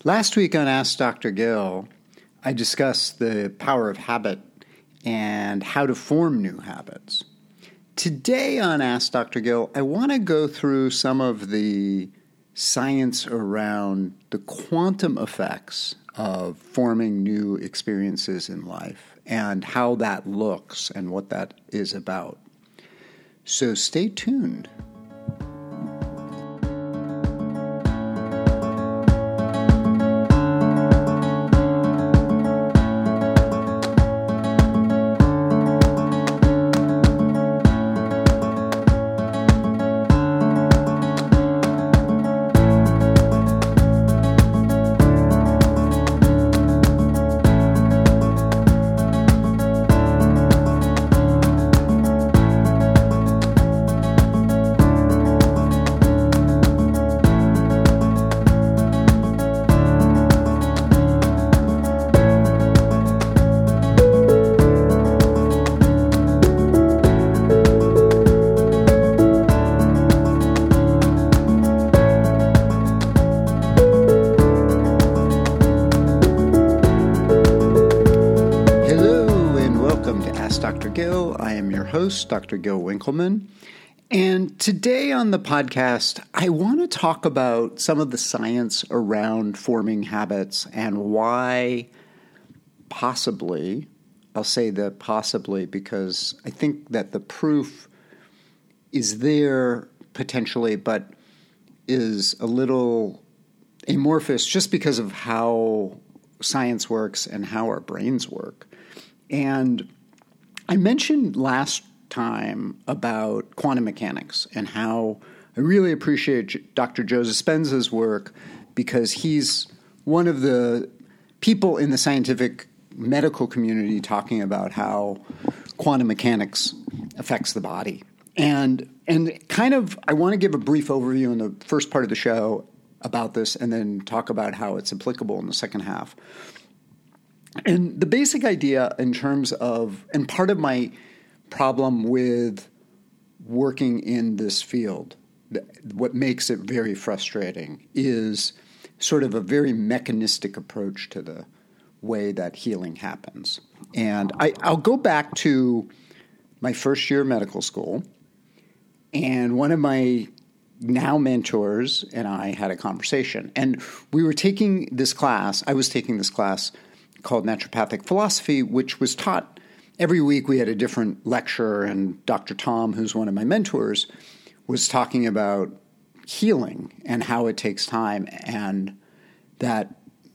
Last week on Ask Dr. Gill, I discussed the power of habit and how to form new habits. Today on Ask Dr. Gill, I want to go through some of the science around the quantum effects of forming new experiences in life and how that looks and what that is about. So stay tuned. Dr. Gil Winkelman. And today on the podcast, I want to talk about some of the science around forming habits and why possibly, I'll say that possibly because I think that the proof is there potentially, but is a little amorphous just because of how science works and how our brains work. And I mentioned last time about quantum mechanics and how I really appreciate Dr. Joe Dispenza's work because he's one of the people in the scientific medical community talking about how quantum mechanics affects the body. And kind of, I want to give a brief overview in the first part of the show about this and then talk about how it's applicable in the second half. And the basic idea in terms of, and part of my problem with working in this field, what makes it very frustrating is sort of a very mechanistic approach to the way that healing happens. And I'll go back to my first year of medical school, and one of my now mentors and I had a conversation. And we were taking this class, I was taking this class called Naturopathic Philosophy, which was taught every week. We had a different lecturer, and Dr. Tom, who's one of my mentors, was talking about healing and how it takes time and that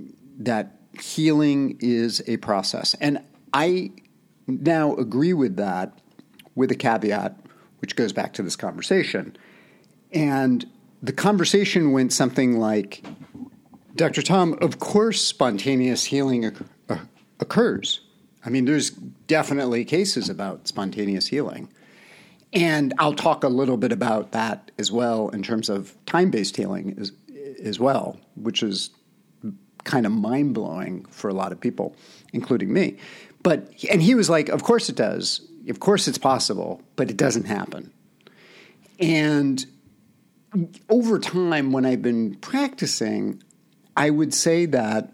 healing is a process. And I now agree with that with a caveat, which goes back to this conversation. And the conversation went something like, Dr. Tom, of course spontaneous healing occurs. I mean, there's definitely cases about spontaneous healing. And I'll talk a little bit about that as well in terms of time-based healing as well, which is kind of mind-blowing for a lot of people, including me. And he was like, of course it does. Of course it's possible, but it doesn't happen. And over time, when I've been practicing, I would say that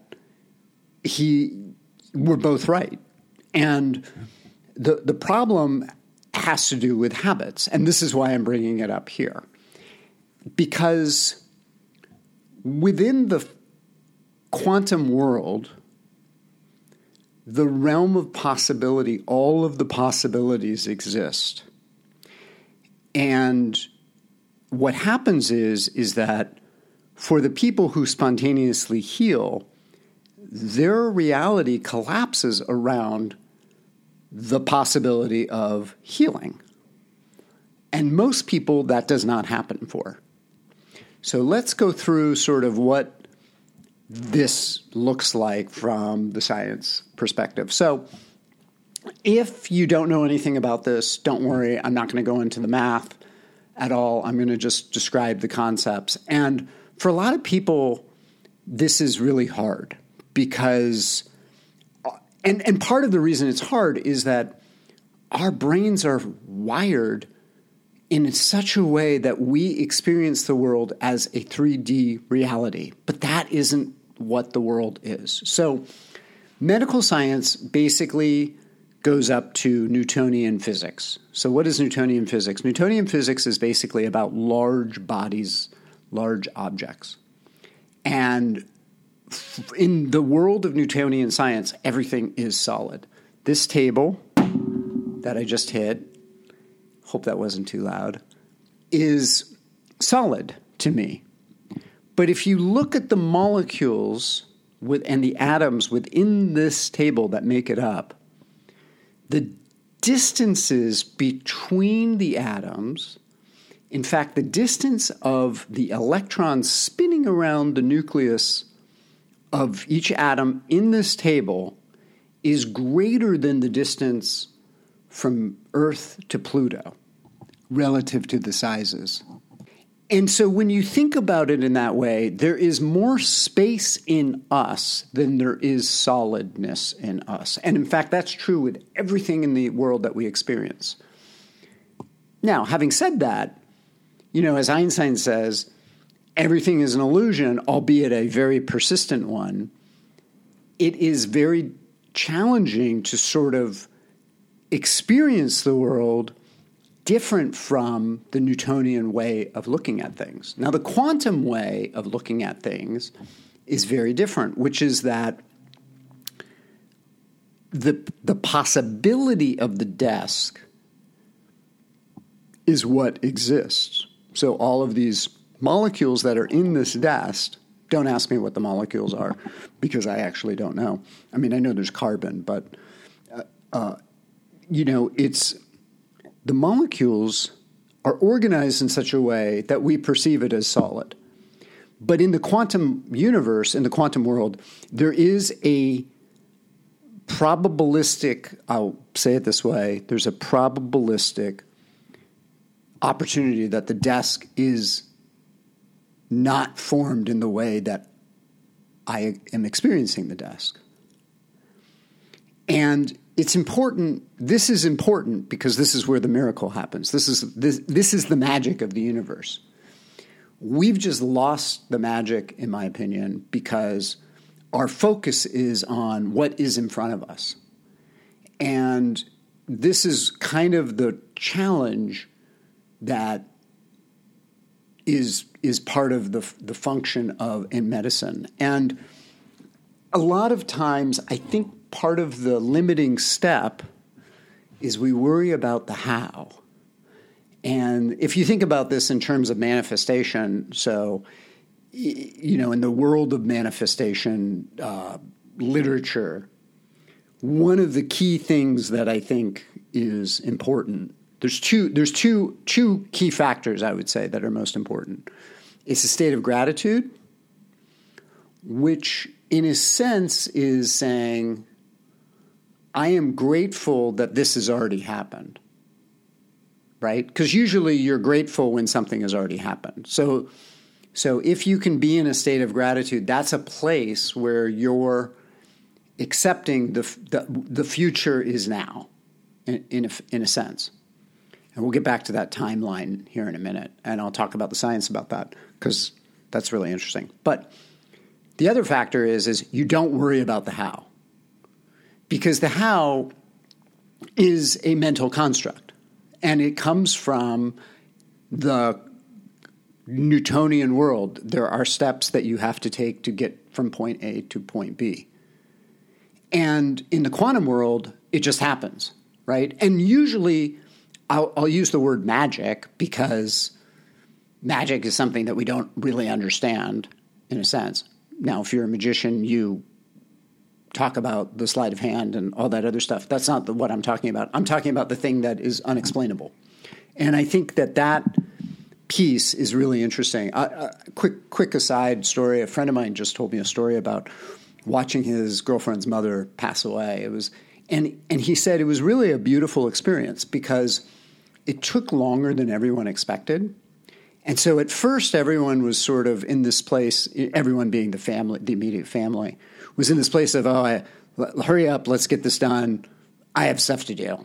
we're both right. And the problem has to do with habits. And this is why I'm bringing it up here. Because within the quantum world, the realm of possibility, all of the possibilities exist. And what happens is that for the people who spontaneously heal, their reality collapses around the possibility of healing. And most people, that does not happen for. So let's go through sort of what this looks like from the science perspective. So if you don't know anything about this, don't worry. I'm not going to go into the math at all. I'm going to just describe the concepts. And for a lot of people, this is really hard because And part of the reason it's hard is that our brains are wired in such a way that we experience the world as a 3D reality. But that isn't what the world is. So medical science basically goes up to Newtonian physics. So what is Newtonian physics? Newtonian physics is basically about large bodies, large objects. And in the world of Newtonian science, everything is solid. This table that I just hit, hope that wasn't too loud, is solid to me. But if you look at the molecules and the atoms within this table that make it up, the distances between the atoms, in fact, the distance of the electrons spinning around the nucleus of each atom in this table is greater than the distance from Earth to Pluto relative to the sizes. And so when you think about it in that way, there is more space in us than there is solidness in us. And in fact, that's true with everything in the world that we experience. Now, having said that, as Einstein says, everything is an illusion, albeit a very persistent one. It is very challenging to sort of experience the world different from the Newtonian way of looking at things. Now, the quantum way of looking at things is very different, which is that the possibility of the desk is what exists. So all of these molecules that are in this desk, don't ask me what the molecules are, because I actually don't know. I mean, I know there's carbon, but, it's... The molecules are organized in such a way that we perceive it as solid. But in the quantum universe, in the quantum world, there is a probabilistic, I'll say it this way, there's a probabilistic opportunity that the desk is not formed in the way that I am experiencing the desk. And it's important. This is important because this is where the miracle happens. This is the magic of the universe. We've just lost the magic, in my opinion, because our focus is on what is in front of us. And this is kind of the challenge that is part of the function in medicine. And a lot of times, I think part of the limiting step is we worry about the how. And if you think about this in terms of manifestation, so, in the world of manifestation literature, one of the key things that I think is important, there's two key factors, I would say, that are most important. It's a state of gratitude, which in a sense is saying, I am grateful that this has already happened, right? Because usually you're grateful when something has already happened. So if you can be in a state of gratitude, that's a place where you're accepting the future is now, in a sense. And we'll get back to that timeline here in a minute, and I'll talk about the science about that because that's really interesting. But the other factor is you don't worry about the how. Because the how is a mental construct, and it comes from the Newtonian world. There are steps that you have to take to get from point A to point B. And in the quantum world, it just happens, right? And usually, I'll use the word magic because magic is something that we don't really understand, in a sense. Now, if you're a magician, you talk about the sleight of hand and all that other stuff. That's not what I'm talking about. I'm talking about the thing that is unexplainable. And I think that piece is really interesting. Quick aside story. A friend of mine just told me a story about watching his girlfriend's mother pass away. And he said it was really a beautiful experience because it took longer than everyone expected. And so at first everyone was sort of in this place, everyone being the family, the immediate family, was in this place of, hurry up, let's get this done. I have stuff to do,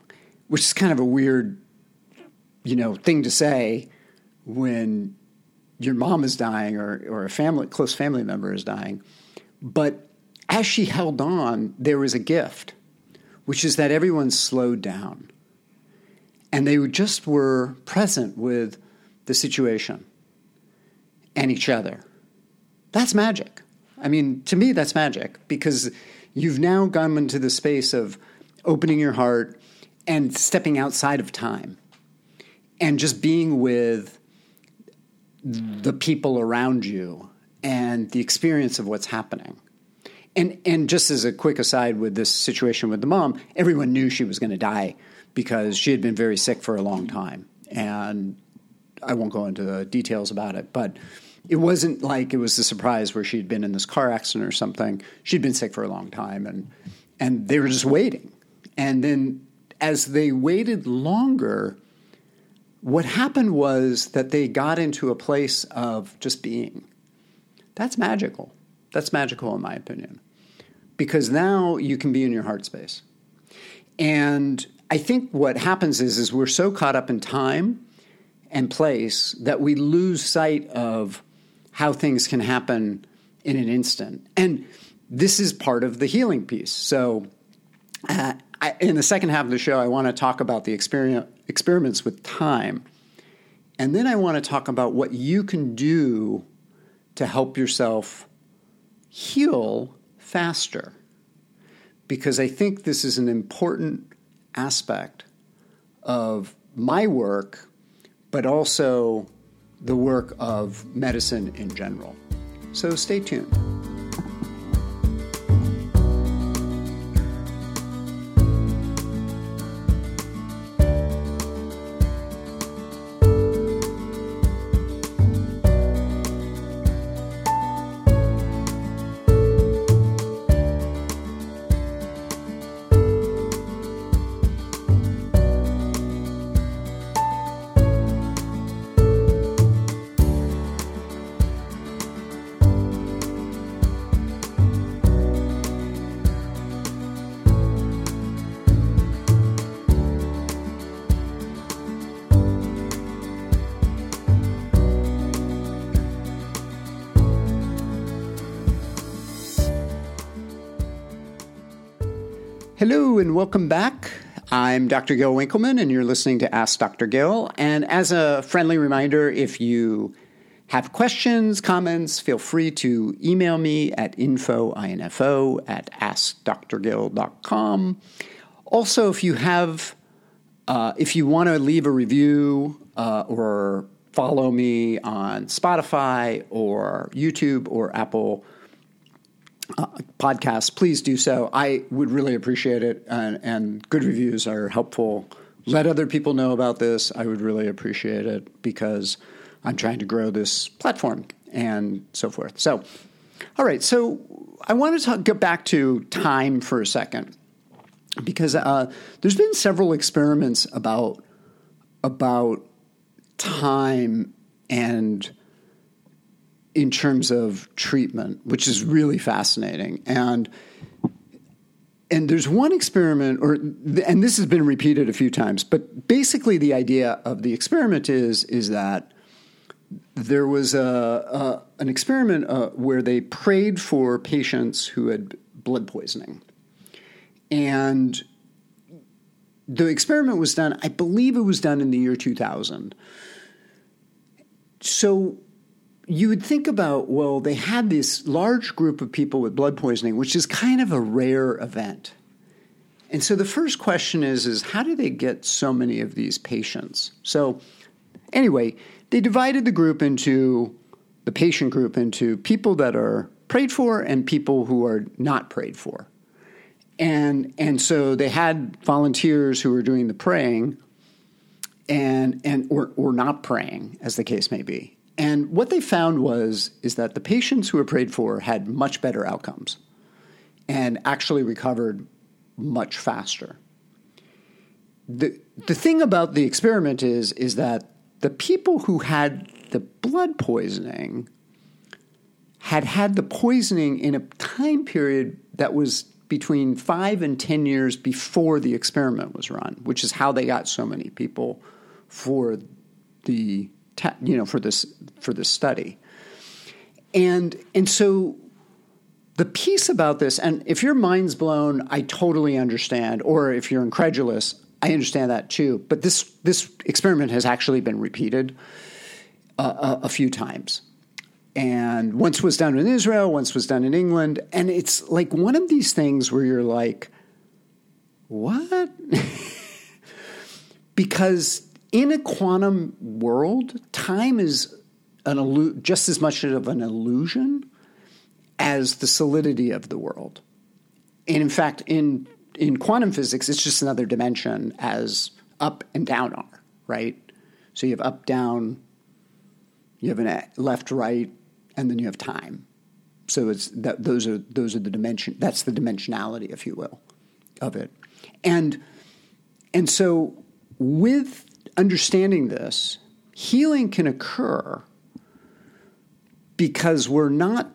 which is kind of a weird, thing to say when your mom is dying or a close family member is dying. But as she held on, there was a gift, which is that everyone slowed down. And they just were present with the situation and each other. That's magic. I mean, to me, that's magic, because you've now gone into the space of opening your heart and stepping outside of time and just being with the people around you and the experience of what's happening. And just as a quick aside with this situation with the mom, everyone knew she was going to die because she had been very sick for a long time. And I won't go into the details about it, but it wasn't like it was a surprise where she'd been in this car accident or something. She'd been sick for a long time, and they were just waiting. And then as they waited longer, what happened was that they got into a place of just being. That's magical. That's magical in my opinion, because now you can be in your heart space. And I think what happens is we're so caught up in time and place that we lose sight of how things can happen in an instant. And this is part of the healing piece. So in the second half of the show, I want to talk about the experiments with time. And then I want to talk about what you can do to help yourself heal faster. Because I think this is an important aspect of my work, but also the work of medicine in general. So stay tuned. Hello and welcome back. I'm Dr. Gail Winkleman, and you're listening to Ask Dr. Gail. And as a friendly reminder, if you have questions, comments, feel free to email me at info@askdrgail.com. Also, if you want to leave a review or follow me on Spotify or YouTube or Apple podcasts, please do so. I would really appreciate it, and good reviews are helpful. Let other people know about this. I would really appreciate it because I'm trying to grow this platform and so forth. So, all right. So I want to get back to time for a second, because there's been several experiments about time and in terms of treatment, which is really fascinating. And there's one experiment, and this has been repeated a few times, but basically the idea of the experiment is that there was an experiment where they prayed for patients who had blood poisoning. And the experiment was done, I believe it was done in the year 2000. So you would think about, well, they had this large group of people with blood poisoning, which is kind of a rare event. And so the first question is how do they get so many of these patients? So anyway, they divided the patient group into people that are prayed for and people who are not prayed for. And so they had volunteers who were doing the praying or not praying, as the case may be. And what they found is that the patients who were prayed for had much better outcomes and actually recovered much faster. The thing about the experiment is that the people who had the blood poisoning had the poisoning in a time period that was between 5 and 10 years before the experiment was run, which is how they got so many people for the for this study. And so the piece about this, and if your mind's blown, I totally understand, or if you're incredulous, I understand that too. But this experiment has actually been repeated a few times. And once was done in Israel, once was done in England. And it's like one of these things where you're like, what? Because in a quantum world, time is just as much of an illusion as the solidity of the world. And in fact, in quantum physics, it's just another dimension as up and down are, right? So you have up, down, you have a left, right, and then you have time. So it's those are the dimension. That's the dimensionality, if you will, of it. And so with understanding this, healing can occur because we're not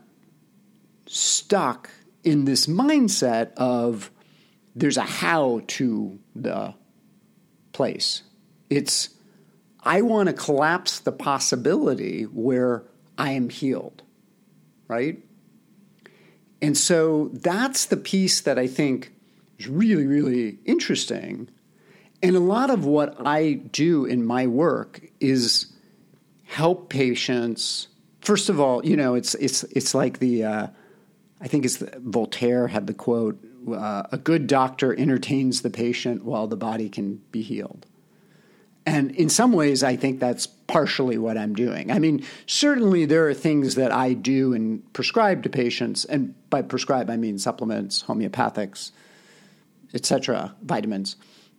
stuck in this mindset of there's a how to the place. It's I want to collapse the possibility where I am healed, right? And so that's the piece that I think is really, really interesting. And a lot of what I do in my work is help patients. First of all, it's like I think Voltaire had the quote, a good doctor entertains the patient while the body can be healed. And in some ways, I think that's partially what I'm doing. I mean, certainly there are things that I do and prescribe to patients, and by prescribe, I mean supplements, homeopathics, etc., vitamins,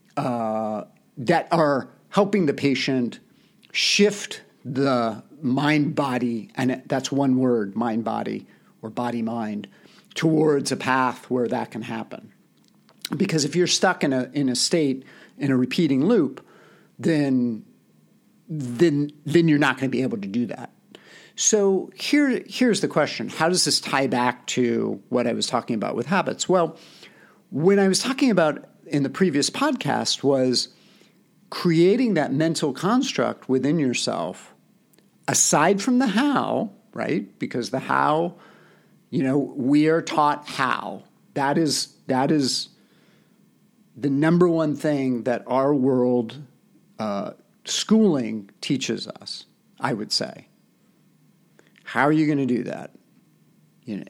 that are helping the patient shift the mind-body, and that's one word, mind-body, or body-mind, towards a path where that can happen. Because if you're stuck in a state, in a repeating loop, then you're not going to be able to do that. So here's the question. How does this tie back to what I was talking about with habits? Well, when I was talking about in the previous podcast was creating that mental construct within yourself, aside from the how, right? Because the how, we are taught how. That is the number one thing that our world schooling teaches us, I would say. How are you going to do that? And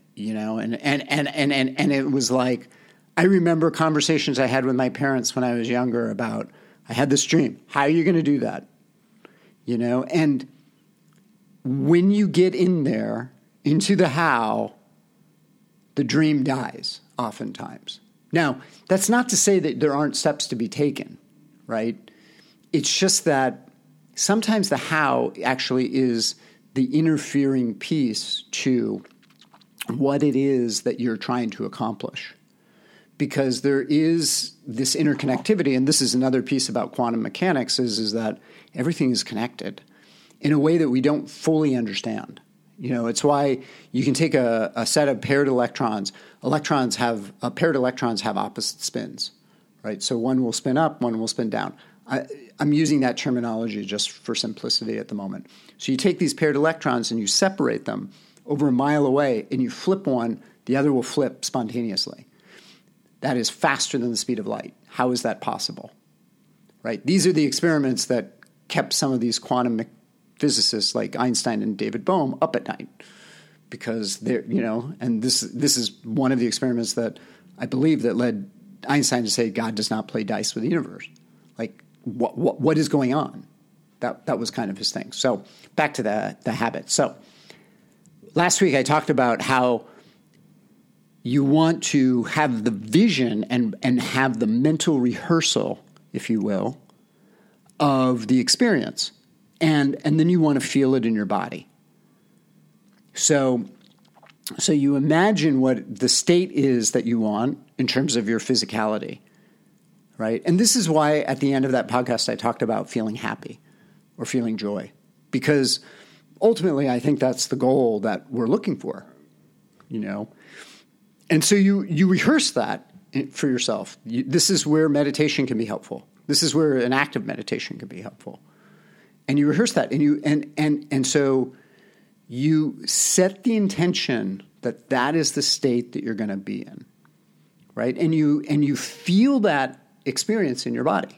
it was like, I remember conversations I had with my parents when I was younger about, I had this dream. How are you going to do that? And when you get in there into the how, the dream dies oftentimes. Now, that's not to say that there aren't steps to be taken, right? It's just that sometimes the how actually is the interfering piece to what it is that you're trying to accomplish. Because there is this interconnectivity, and this is another piece about quantum mechanics, is that everything is connected in a way that we don't fully understand. It's why you can take a set of paired electrons. Paired electrons have opposite spins, right? So one will spin up, one will spin down. I'm using that terminology just for simplicity at the moment. So you take these paired electrons and you separate them over a mile away, and you flip one, the other will flip spontaneously. That is faster than the speed of light. How is that possible? Right? These are the experiments that kept some of these quantum physicists like Einstein and David Bohm up at night, because they're, and this is one of the experiments that I believe that led Einstein to say God does not play dice with the universe. Like, what is going on? That was kind of his thing. So back to the habit. So last week I talked about how you want to have the vision and have the mental rehearsal, if you will, of the experience. And then you want to feel it in your body. So you imagine what the state is that you want in terms of your physicality, right? And this is why at the end of that podcast I talked about feeling happy or feeling joy, because ultimately I think that's the goal that we're looking for, And so you rehearse that for yourself. This is where meditation can be helpful. This is where an active meditation can be helpful. And you rehearse that, and so you set the intention that is the state that you're going to be in, right? And you feel that experience in your body,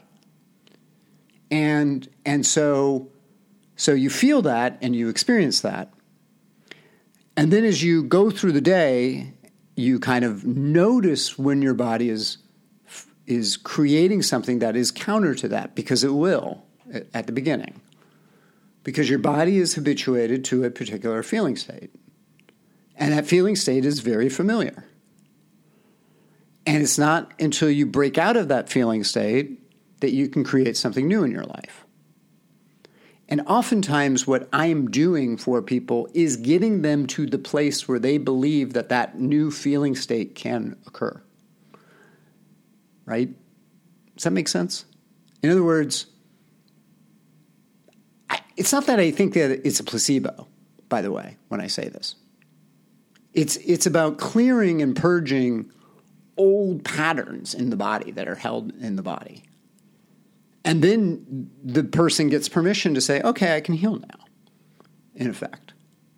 and so you feel that and you experience that, and then as you go through the day, you kind of notice when your body is creating something that is counter to that, because it will at the beginning. Because your body is habituated to a particular feeling state. And that feeling state is very familiar. And it's not until you break out of that feeling state that you can create something new in your life. And oftentimes what I am doing for people is getting them to the place where they believe that new feeling state can occur. Right? Does that make sense? In other words, it's not that I think that it's a placebo, by the way, when I say this. It's about clearing and purging old patterns in the body that are held in the body. And then the person gets permission to say, okay, I can heal now, in effect.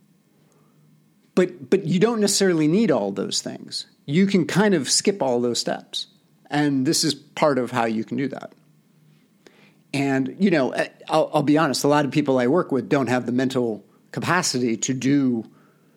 But you don't necessarily need all those things. You can kind of skip all those steps. And this is part of how you can do that. And, I'll be honest, a lot of people I work with don't have the mental capacity to do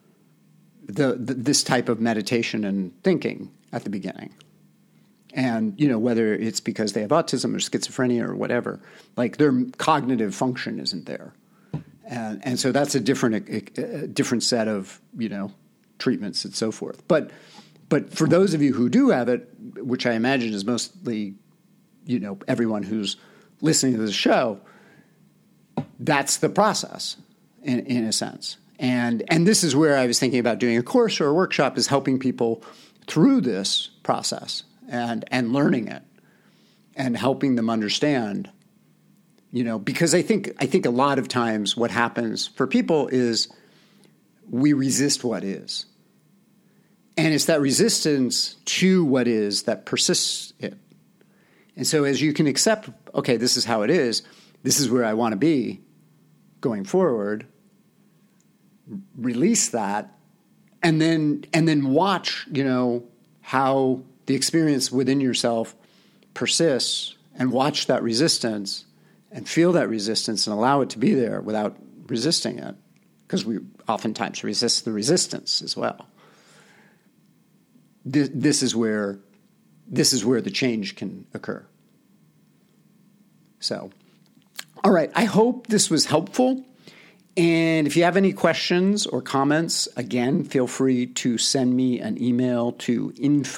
this type of meditation and thinking at the beginning. And, whether it's because they have autism or schizophrenia or whatever, like their cognitive function isn't there. And so that's a different set of, treatments and so forth. But for those of you who do have it, which I imagine is mostly, everyone who's listening to the show, that's the process in a sense. And this is where I was thinking about doing a course or a workshop, is helping people through this process and learning it and helping them understand, because I think a lot of times what happens for people is we resist what is. And it's that resistance to what is that persists it. And so as you can accept, okay, this is how it is, this is where I want to be going forward, release that, and then watch, how the experience within yourself persists, and watch that resistance and feel that resistance and allow it to be there without resisting it, because we oftentimes resist the resistance as well. This is where the change can occur. So, all right, I hope this was helpful. And if you have any questions or comments, again, feel free to send me an email to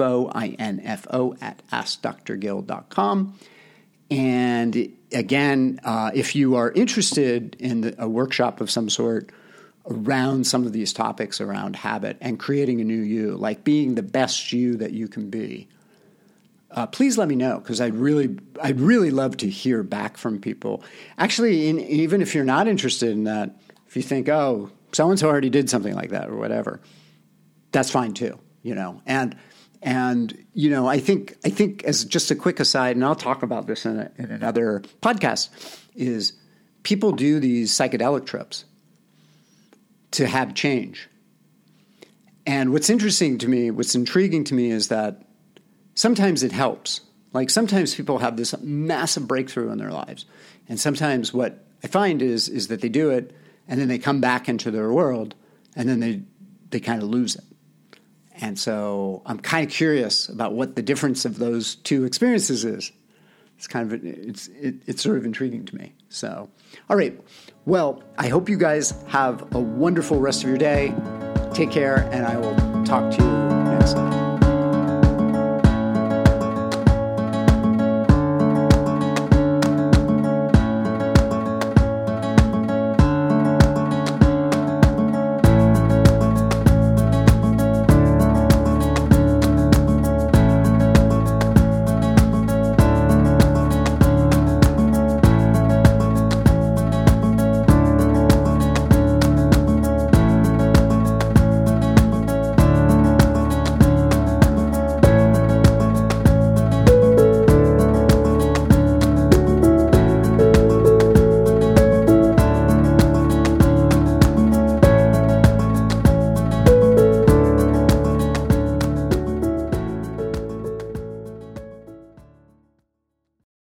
info@askdrgill.com. And again, if you are interested in a workshop of some sort around some of these topics around habit and creating a new you, like being the best you that you can be, please let me know, because I'd really love to hear back from people. Actually, even if you're not interested in that, if you think, oh, so-and-so already did something like that or whatever, that's fine too, And I think as just a quick aside, and I'll talk about this in another podcast, is people do these psychedelic trips to have change. And what's intriguing to me is that sometimes it helps. Like sometimes people have this massive breakthrough in their lives. And sometimes what I find is that they do it and then they come back into their world and then they kind of lose it. And so I'm kind of curious about what the difference of those two experiences is. It's sort of intriguing to me. So, all right. Well, I hope you guys have a wonderful rest of your day. Take care, and I will talk to you next time.